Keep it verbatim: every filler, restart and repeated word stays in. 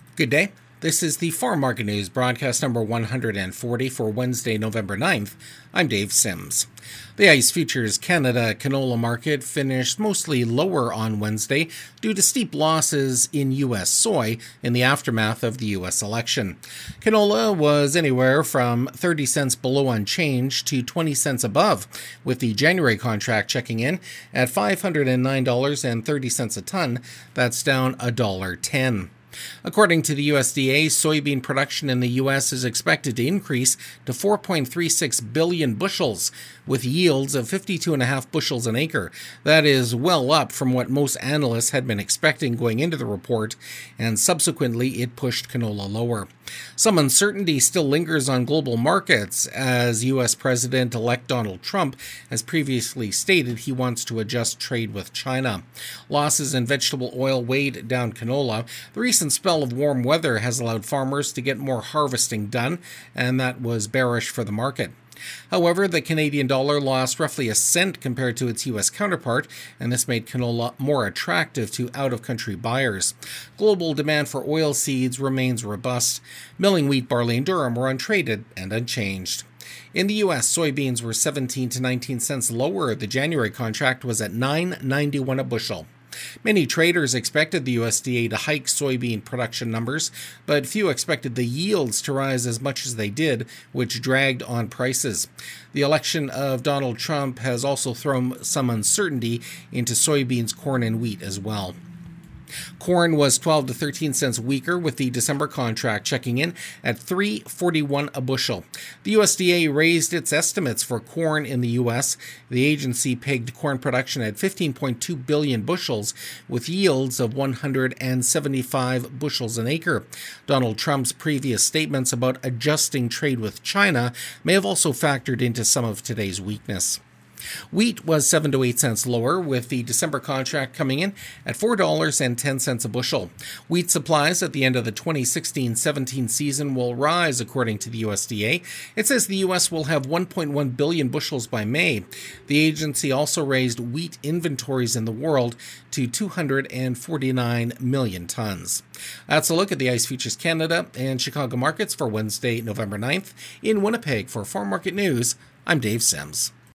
Good day. This is the Farm Market News broadcast number one hundred forty for Wednesday, November ninth. I'm Dave Sims. The ICE Futures Canada canola market finished mostly lower on Wednesday due to steep losses in U S soy in the aftermath of the U S election. Canola was anywhere from thirty cents below unchanged to twenty cents above, with the January contract checking in at five hundred nine dollars and thirty cents a ton. That's down one dollar ten. According to the U S D A, soybean production in the U S is expected to increase to four point three six billion bushels, with yields of fifty-two point five bushels an acre. That is well up from what most analysts had been expecting going into the report, and subsequently it pushed canola lower. Some uncertainty still lingers on global markets, as U S President-elect Donald Trump has previously stated he wants to adjust trade with China. Losses in vegetable oil weighed down canola. The recent spell of warm weather has allowed farmers to get more harvesting done, and that was bearish for the market. However, the Canadian dollar lost roughly a cent compared to its U S counterpart, and this made canola more attractive to out-of-country buyers. Global demand for oilseeds remains robust. Milling wheat, barley, and durum were untraded and unchanged. In the U S, soybeans were seventeen to nineteen cents lower. The January contract was at nine ninety-one a bushel. Many traders expected the U S D A to hike soybean production numbers, but few expected the yields to rise as much as they did, which dragged on prices. The election of Donald Trump has also thrown some uncertainty into soybeans, corn, and wheat as well. Corn was twelve to thirteen cents weaker, with the December contract checking in at three forty-one a bushel. The U S D A raised its estimates for corn in the U S. The agency pegged corn production at fifteen point two billion bushels, with yields of one hundred seventy-five bushels an acre. Donald Trump's previous statements about adjusting trade with China may have also factored into some of today's weakness. Wheat was seven to eight cents lower, with the December contract coming in at four dollars and ten cents a bushel. Wheat supplies at the end of the twenty sixteen seventeen season will rise, according to the U S D A. It says the U S will have one point one billion bushels by May. The agency also raised wheat inventories in the world to two hundred forty-nine million tons. That's a look at the ICE Futures Canada and Chicago markets for Wednesday, November ninth. In Winnipeg, for Farm Market News, I'm Dave Sims.